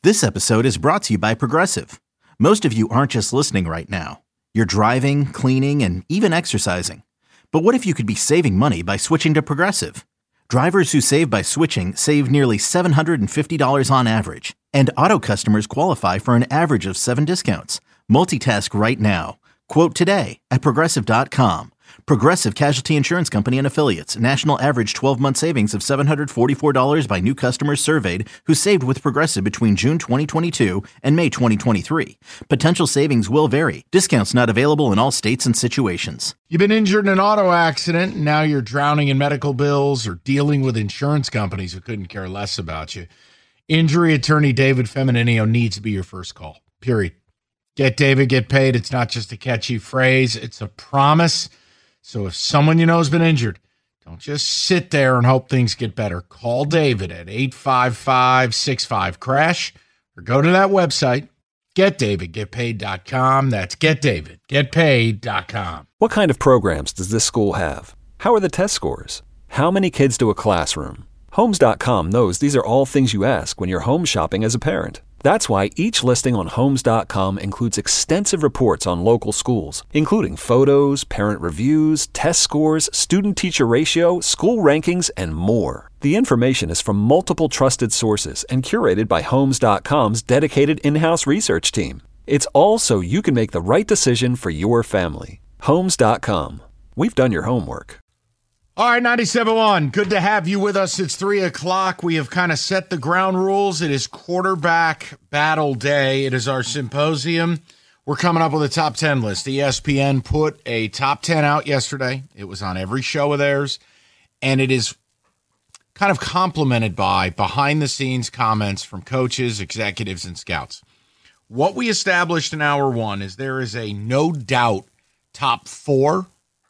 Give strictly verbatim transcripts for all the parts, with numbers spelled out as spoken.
This episode is brought to you by Progressive. Most of you aren't just listening right now. You're driving, cleaning, and even exercising. But what if you could be saving money by switching to Progressive? Drivers who save by switching save nearly seven hundred fifty dollars on average. And auto customers qualify for an average of seven discounts. Multitask right now. Quote today at Progressive dot com. Progressive Casualty Insurance Company and Affiliates. National average twelve-month savings of seven hundred forty-four dollars by new customers surveyed who saved with Progressive between June twenty twenty-two and May twenty twenty-three. Potential savings will vary. Discounts not available in all states and situations. You've been injured in an auto accident, and now you're drowning in medical bills or dealing with insurance companies who couldn't care less about you. Injury attorney David Femininio needs to be your first call, period. Get David, get paid. It's not just a catchy phrase. It's a promise. So if someone you know has been injured, don't just sit there and hope things get better. Call David at eight five five, six five, crash or go to that website, get david get paid dot com. That's get david get paid dot com. What kind of programs does this school have? How are the test scores? How many kids to a classroom? Homes dot com knows these are all things you ask when you're home shopping as a parent. That's why each listing on Homes dot com includes extensive reports on local schools, including photos, parent reviews, test scores, student-teacher ratio, school rankings, and more. The information is from multiple trusted sources and curated by Homes dot com's dedicated in-house research team. It's all so you can make the right decision for your family. Homes dot com. We've done your homework. All right, ninety-seven point one, good to have you with us. It's three o'clock. We have kind of set the ground rules. It is quarterback battle day. It is our symposium. We're coming up with a top ten list. E S P N put a top ten out yesterday. It was on every show of theirs, and it is kind of complemented by behind-the-scenes comments from coaches, executives, and scouts. What we established in hour one is there is a no-doubt top four.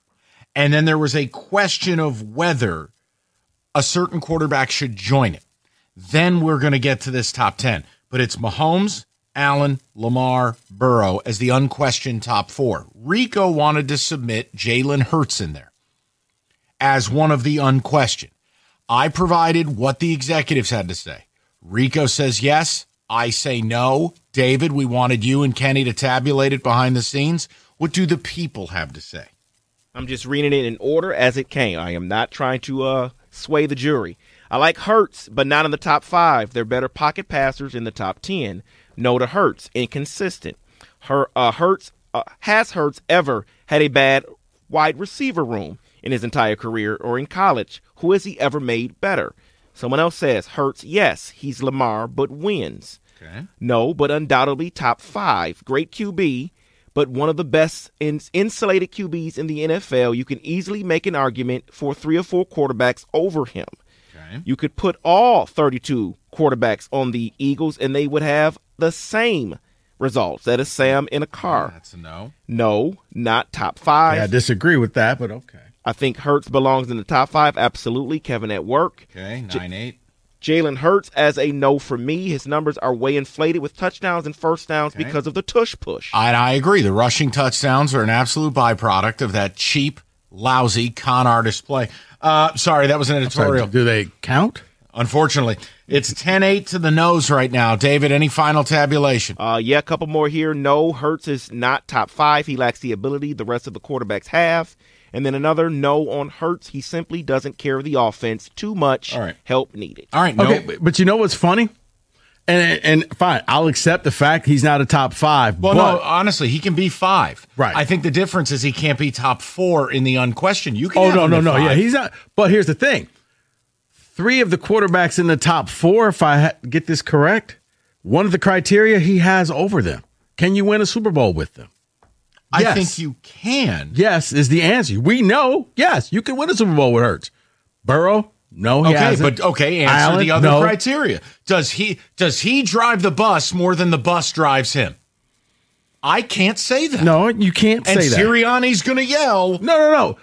And then there was a question of whether a certain quarterback should join it. Then we're going to get to this top ten. But it's Mahomes, Allen, Lamar, Burrow as the unquestioned top four. Rico wanted to submit Jalen Hurts in there as one of the unquestioned. I provided what the executives had to say. Rico says yes. I say no. David, we wanted you and Kenny to tabulate it behind the scenes. What do the people have to say? I'm just reading it in order as it came. I am not trying to uh, sway the jury. I like Hurts, but not in the top five. They're better pocket passers in the top ten. No to Hurts, inconsistent. Her, uh, Hurts uh, has Hurts ever had a bad wide receiver room in his entire career or in college? Who has he ever made better? Someone else says Hurts, yes, he's Lamar, but wins. Okay. No, but undoubtedly top five. Great Q B. But one of the best insulated Q Bs in the N F L. You can easily make an argument for three or four quarterbacks over him. Okay. You could put all thirty-two quarterbacks on the Eagles, and they would have the same results. That is Sam in a car. Yeah, that's a no. No, not top five. Yeah, I disagree with that, but okay. I think Hurts belongs in the top five. Absolutely. Kevin at work. Okay, nine eight. Jalen Hurts as a no for me. His numbers are way inflated with touchdowns and first downs okay. because of the tush push. I, I agree. The rushing touchdowns are an absolute byproduct of that cheap, lousy con artist play. Uh, sorry, that was an editorial. Sorry, do they count? Unfortunately. It's ten eight to the nose right now. David, any final tabulation? Uh, yeah, a couple more here. No, Hurts is not top five. He lacks the ability the rest of the quarterbacks have. And then another no on Hurts. He simply doesn't carry the offense too much. All right. Help needed. All right. No. Okay, but, but you know what's funny? And and fine, I'll accept the fact he's not a top five. Well, but, no, honestly, he can be five. Right. I think the difference is he can't be top four in the unquestioned. You can. Oh have no, him no, at no. five. Yeah, he's not. But here's the thing: three of the quarterbacks in the top four, if I ha- get this correct, one of the criteria he has over them. Can you win a Super Bowl with them? I Yes. think you can. Yes, is the answer. We know. Yes, you can win a Super Bowl with Hurts. Burrow. No, he Okay, hasn't. but okay, answer Allen, the other no. criteria. Does he does he drive the bus more than the bus drives him? I can't say that. No, you can't and say that. Sirianni's going to yell. No, no, no.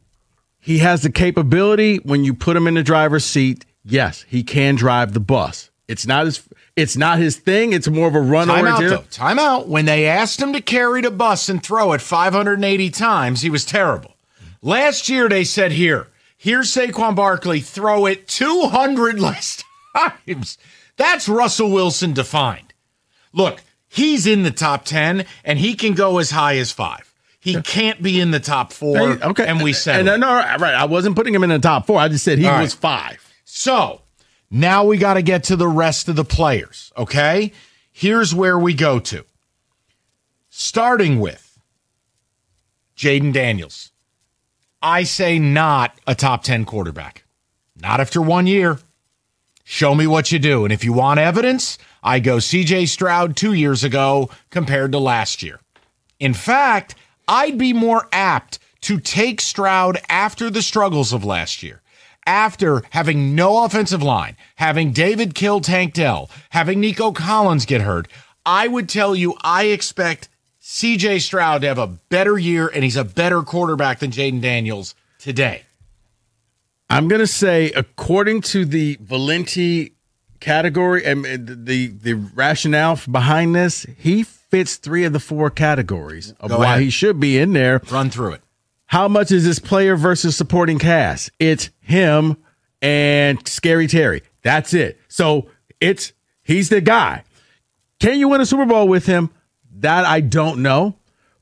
He has the capability when you put him in the driver's seat. Yes, he can drive the bus. It's not his. It's not his thing. It's more of a run Time out, oriented. though. Time out. When they asked him to carry the bus and throw it five hundred eighty times, he was terrible. Last year, they said, here, here's Saquon Barkley, throw it two hundred less times. That's Russell Wilson defined. Look, he's in the top ten, and he can go as high as five. He can't be in the top four, Hey, okay. and we said and, it. and, no, right. I wasn't putting him in the top four. I just said he All was right. five. So now we got to get to the rest of the players, okay? Here's where we go to. Starting with Jayden Daniels. I say not a top ten quarterback. Not after one year. Show me what you do. And if you want evidence, I go C J Stroud two years ago compared to last year. In fact, I'd be more apt to take Stroud after the struggles of last year, after having no offensive line, having David kill Tank Dell, having Nico Collins get hurt. I would tell you I expect C J Stroud to have a better year, and he's a better quarterback than Jayden Daniels today. I'm going to say, according to the Valenti category and the, the rationale behind this, he fits three of the four categories of Go why ahead. he should be in there. Run through it. How much is this player versus supporting cast? It's him and Scary Terry. That's it. So it's he's the guy. Can you win a Super Bowl with him? That I don't know.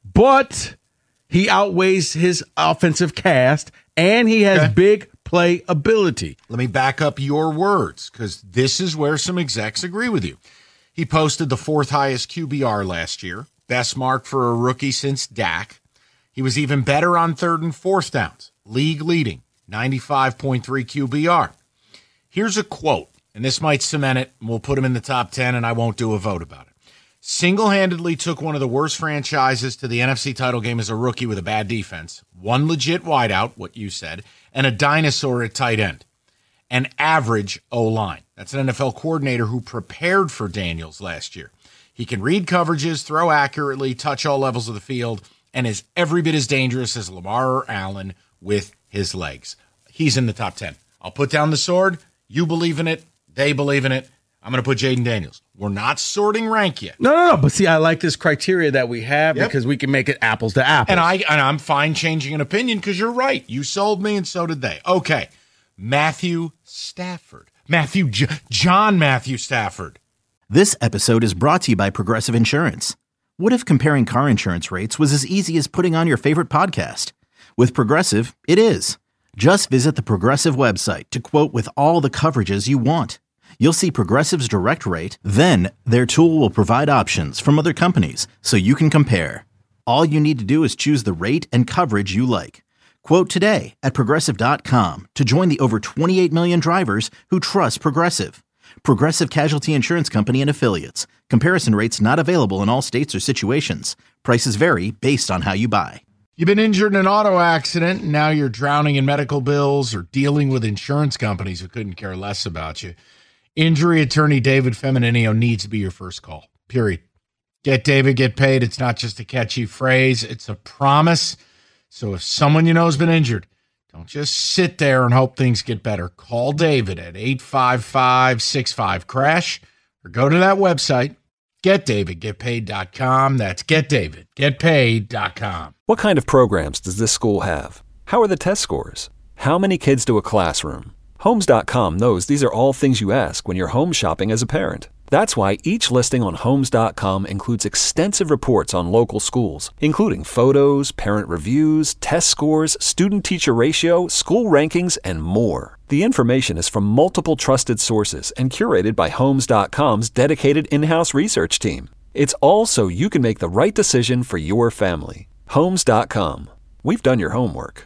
But he outweighs his offensive cast, and he has Okay. big play ability. Let me back up your words, because this is where some execs agree with you. He posted the fourth highest Q B R last year, best mark for a rookie since Dak. He was even better on third and fourth downs, league leading, ninety-five point three Q B R. Here's a quote, and this might cement it, and we'll put him in the top ten, and I won't do a vote about it. Single-handedly took one of the worst franchises to the N F C title game as a rookie with a bad defense, one legit wideout, what you said, and a dinosaur at tight end. An average O-line. That's an N F L coordinator who prepared for Daniels last year. He can read coverages, throw accurately, touch all levels of the field, and is every bit as dangerous as Lamar or Allen with his legs. He's in the top ten. I'll put down the sword. You believe in it. They believe in it. I'm going to put Jayden Daniels. We're not sorting rank yet. No, no, no. But see, I like this criteria that we have Yep. because we can make it apples to apples. And, I, and I'm fine changing an opinion because you're right. You sold me and so did they. Okay. Matthew Stafford. Matthew, J- John Matthew Stafford. This episode is brought to you by Progressive Insurance. What if comparing car insurance rates was as easy as putting on your favorite podcast? With Progressive, it is. Just visit the Progressive website to quote with all the coverages you want. You'll see Progressive's direct rate, then their tool will provide options from other companies so you can compare. All you need to do is choose the rate and coverage you like. Quote today at Progressive dot com to join the over twenty-eight million drivers who trust Progressive. Progressive Casualty Insurance Company and Affiliates. Comparison rates not available in all states or situations. Prices vary based on how you buy. You've been injured in an auto accident, and now you're drowning in medical bills or dealing with insurance companies who couldn't care less about you. Injury attorney David Femininio needs to be your first call, period. Get David, get paid. It's not just a catchy phrase. It's a promise. So if someone you know has been injured, don't just sit there and hope things get better. Call David at eight five five, six five, crash or go to that website, get david get paid dot com. That's get david get paid dot com. What kind of programs does this school have? How are the test scores? How many kids do a classroom? Homes dot com knows these are all things you ask when you're home shopping as a parent. That's why each listing on Homes dot com includes extensive reports on local schools, including photos, parent reviews, test scores, student-teacher ratio, school rankings, and more. The information is from multiple trusted sources and curated by Homes dot com's dedicated in-house research team. It's all so you can make the right decision for your family. Homes dot com. We've done your homework.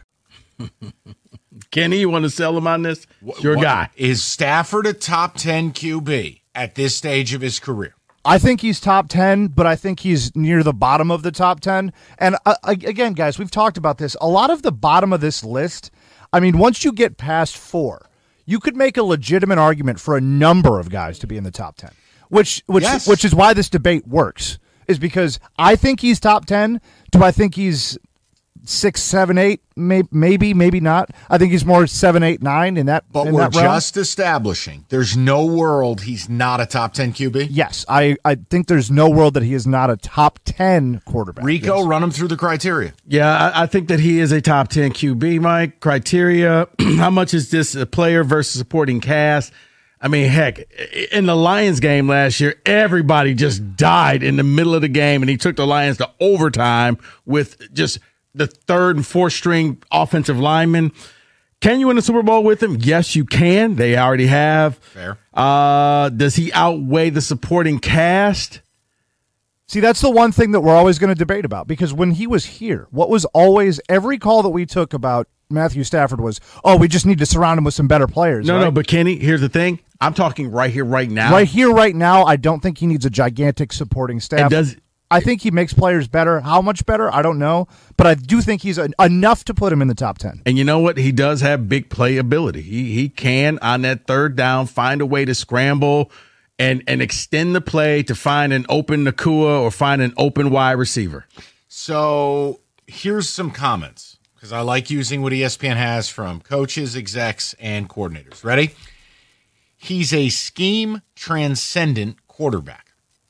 Kenny, you want to sell him on this? It's your What- guy. Is Stafford a top ten Q B at this stage of his career? I think he's top ten, but I think he's near the bottom of the top ten. And uh, again, guys, we've talked about this. A lot of the bottom of this list, I mean, once you get past four, you could make a legitimate argument for a number of guys to be in the top ten, which which Yes. which is why this debate works, is because I think he's top ten. Do I think he's six, seven, eight? Maybe, maybe, maybe not. I think he's more seven, eight, nine in that. But in we're that realm. just establishing there's no world he's not a top ten Q B. Yes, I, I think there's no world that he is not a top ten quarterback. Rico, Yes. run him through the criteria. Yeah, I, I think that he is a top ten Q B, Mike. Criteria, how much is this a player versus supporting cast? I mean, heck, in the Lions game last year, everybody just died in the middle of the game, and he took the Lions to overtime with just the third and fourth string offensive linemen. Can you win a Super Bowl with him? Yes, you can. They already have. Fair. Uh, does he outweigh the supporting cast? See, that's the one thing that we're always going to debate about, because when he was here, what was always every call that we took about Matthew Stafford was, oh, we just need to surround him with some better players. No, right? no, but Kenny, here's the thing. I'm talking right here, right now. Right here, right now, I don't think he needs a gigantic supporting staff. And does I think he makes players better. How much better? I don't know. But I do think he's a, enough to put him in the top ten. And you know what? He does have big play ability. He he can, on that third down, find a way to scramble and, and extend the play to find an open Nakua or find an open wide receiver. So here's some comments, because I like using what E S P N has from coaches, execs, and coordinators. Ready? He's a scheme-transcendent quarterback.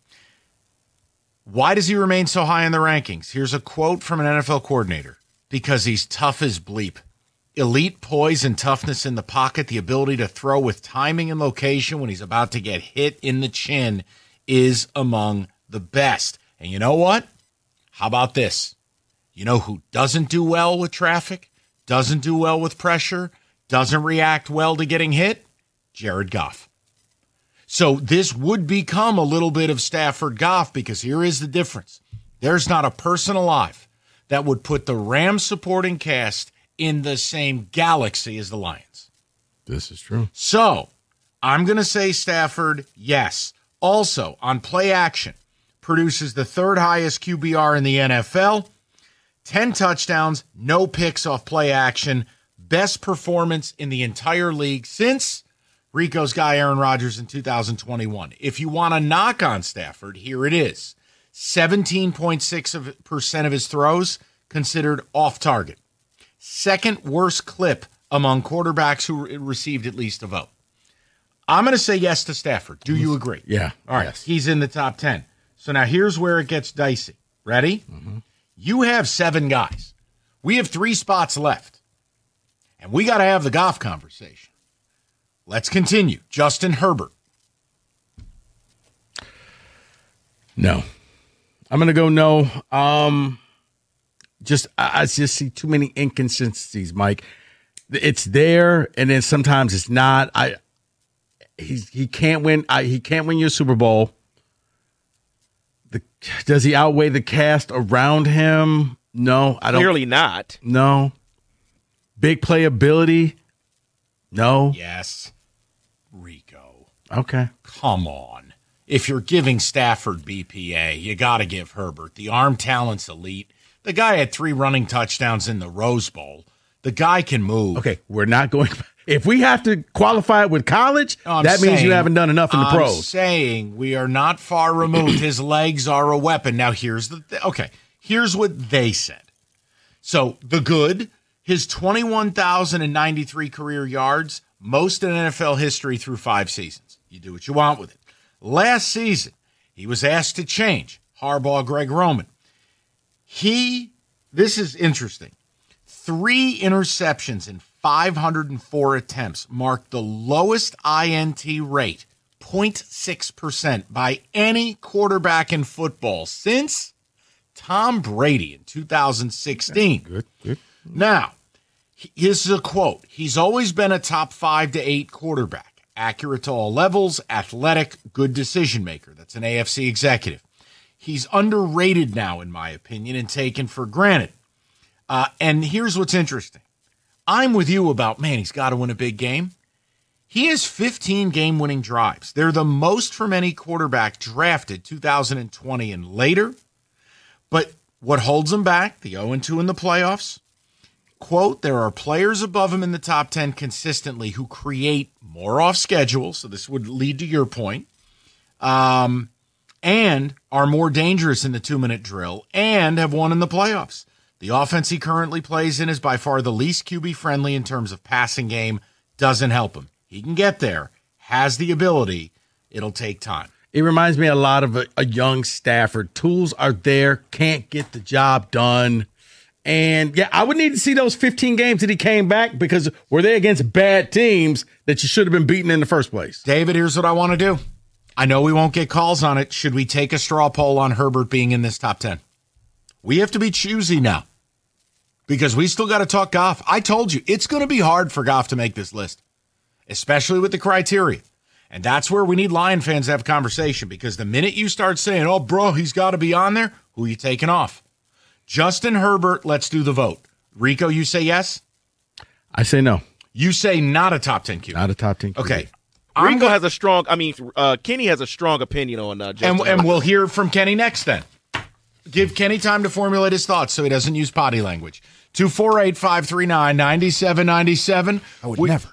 Why does he remain so high in the rankings? Here's a quote from an N F L coordinator. Because he's tough as bleep. Elite poise and toughness in the pocket, the ability to throw with timing and location when he's about to get hit in the chin is among the best. And you know what? How about this? You know who doesn't do well with traffic, doesn't do well with pressure, doesn't react well to getting hit? Jared Goff. So this would become a little bit of Stafford Goff, because here is the difference. There's not a person alive that would put the Rams supporting cast in the same galaxy as the Lions. This is true. So I'm going to say Stafford, yes. Also, on play action, produces the third highest Q B R in the N F L. ten touchdowns, no picks off play action. Best performance in the entire league since Rico's guy Aaron Rodgers in two thousand twenty-one. If you want to knock on Stafford, here it is. seventeen point six percent of his throws considered off target. Second worst clip among quarterbacks who re- received at least a vote. I'm going to say yes to Stafford. Do you agree? Yeah. All right. Yes. He's in the top ten. So now here's where it gets dicey. Ready? Mm-hmm. You have seven guys. We have three spots left. And we got to have the Goff conversation. Let's continue. Justin Herbert. No. I'm going to go no. Um, just I, I just see too many inconsistencies, Mike. It's there, and then sometimes it's not. I he's he can't win. I, he can't win your Super Bowl. The does he outweigh the cast around him? No, I don't. Clearly not. No. Big playability? No. Yes. Rico. Okay. Come on. If you're giving Stafford B P A, you got to give Herbert. The arm talent's elite. The guy had three running touchdowns in the Rose Bowl. The guy can move. Okay, we're not going. If we have to qualify it with college, I'm that saying, means you haven't done enough in the I'm pros. I'm saying we are not far removed. His legs are a weapon. Now, here's the th- okay. Here's what they said. So the good, his twenty-one thousand ninety-three career yards, most in N F L history through five seasons. You do what you want with it. Last season, he was asked to change. Harbaugh, Greg Roman. He, this is interesting. Three interceptions in five hundred four attempts marked the lowest I N T rate, zero point six percent, by any quarterback in football since Tom Brady in two thousand sixteen. Good, good. Now, here's a quote. He's always been a top five to eight quarterback. Accurate to all levels, athletic, good decision maker. That's an A F C executive. He's underrated now, in my opinion, and taken for granted. Uh, and here's what's interesting. I'm with you about, man, he's got to win a big game. He has fifteen game-winning drives. They're the most from any quarterback drafted two thousand twenty and later. But what holds him back, the oh and two in the playoffs, quote, there are players above him in the top ten consistently who create more off schedule, so this would lead to your point, um, and are more dangerous in the two-minute drill and have won in the playoffs. The offense he currently plays in is by far the least Q B-friendly in terms of passing game. Doesn't help him. He can get there, has the ability. It'll take time. It reminds me a lot of a, a young Stafford. Tools are there, can't get the job done, And yeah, I would need to see those fifteen games that he came back, because were they against bad teams that you should have been beaten in the first place? David, here's what I want to do. I know we won't get calls on it. Should we take a straw poll on Herbert being in this top ten? We have to be choosy now, because we still got to talk Goff. I told you, it's going to be hard for Goff to make this list, especially with the criteria. And that's where we need Lion fans to have a conversation, because the minute you start saying, oh, bro, he's got to be on there, who are you taking off? Justin Herbert, let's do the vote. Rico, you say yes? I say no. You say not a top ten Q B. Not a top ten Q B. Okay. Rico go- has a strong, I mean, uh, Kenny has a strong opinion on uh, Justin And, Herbert. and we'll hear from Kenny next then. Give Kenny time to formulate his thoughts so he doesn't use potty language. two four eight, five three nine, nine seven nine seven. I would never.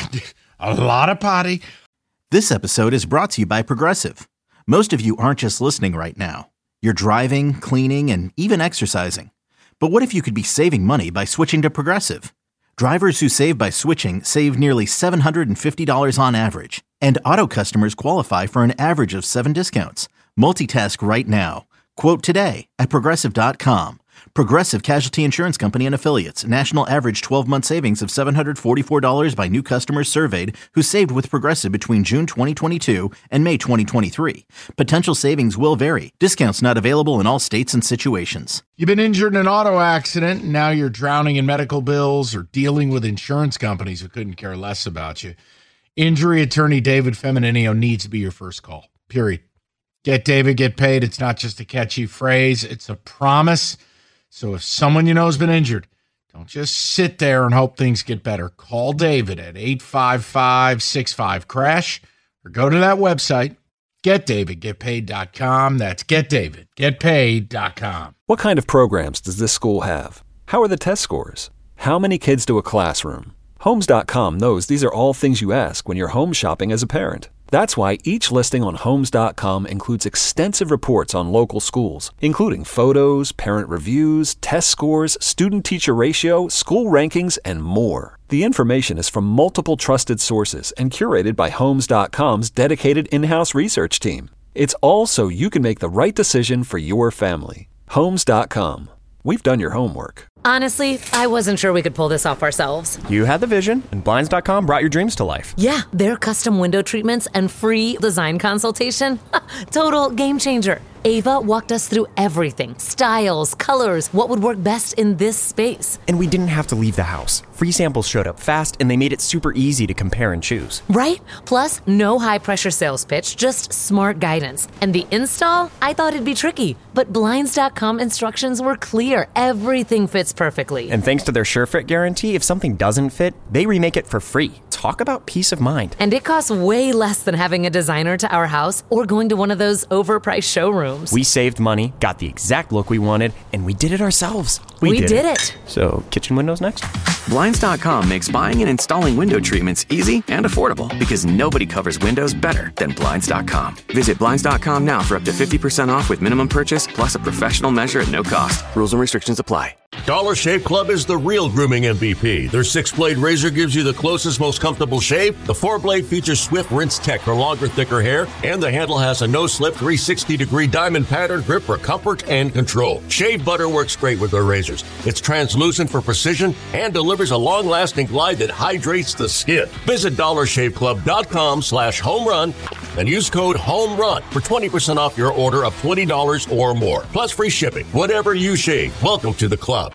A lot of potty. This episode is brought to you by Progressive. Most of you aren't just listening right now. You're driving, cleaning, and even exercising. But what if you could be saving money by switching to Progressive? Drivers who save by switching save nearly seven hundred fifty dollars on average. And auto customers qualify for an average of seven discounts. Multitask right now. Quote today at Progressive dot com. Progressive Casualty Insurance Company and Affiliates. National average twelve-month savings of seven hundred forty-four dollars by new customers surveyed who saved with Progressive between June twenty twenty-two and May twenty twenty-three. Potential savings will vary. Discounts not available in all states and situations. You've been injured in an auto accident, and now you're drowning in medical bills or dealing with insurance companies who couldn't care less about you. Injury attorney David Femininio needs to be your first call, period. Get David, get paid. It's not just a catchy phrase. It's a promise. So if someone you know has been injured, don't just sit there and hope things get better. Call David at eight five five, six five, crash or go to that website, get david get paid dot com. That's get david get paid dot com. What kind of programs does this school have? How are the test scores? How many kids do a classroom? Homes dot com knows these are all things you ask when you're home shopping as a parent. That's why each listing on Homes dot com includes extensive reports on local schools, including photos, parent reviews, test scores, student-teacher ratio, school rankings, and more. The information is from multiple trusted sources and curated by Homes dot com's dedicated in-house research team. It's all so you can make the right decision for your family. Homes dot com. We've done your homework. Honestly, I wasn't sure we could pull this off ourselves. You had the vision, and Blinds dot com brought your dreams to life. Yeah, their custom window treatments and free design consultation. Total game changer. Ava walked us through everything. Styles, colors, what would work best in this space. And we didn't have to leave the house. Free samples showed up fast, and they made it super easy to compare and choose. Right? Plus, no high-pressure sales pitch, just smart guidance. And the install? I thought it'd be tricky, but Blinds dot com instructions were clear. Everything fits perfectly. And thanks to their SureFit guarantee, if something doesn't fit, they remake it for free. Talk about peace of mind. And it costs way less than having a designer to our house or going to one of those overpriced showrooms. We saved money, got the exact look we wanted, and we did it ourselves. We, we did, did it. it. So, kitchen windows next? Blinds dot com makes buying and installing window treatments easy and affordable because nobody covers windows better than Blinds dot com. Visit Blinds dot com now for up to fifty percent off with minimum purchase plus a professional measure at no cost. Rules and restrictions apply. Dollar Shave Club is the real grooming M V P. Their six-blade razor gives you the closest, most comfortable shave. The four-blade features Swift Rinse Tech for longer, thicker hair. And the handle has a no-slip three hundred sixty degree diamond pattern grip for comfort and control. Shave butter works great with their razors. It's translucent for precision and delivers a long-lasting glide that hydrates the skin. Visit dollar shave club dot com slash home run and use code HOMERUN for twenty percent off your order of twenty dollars or more. Plus free shipping. Whatever you shave, welcome to the club.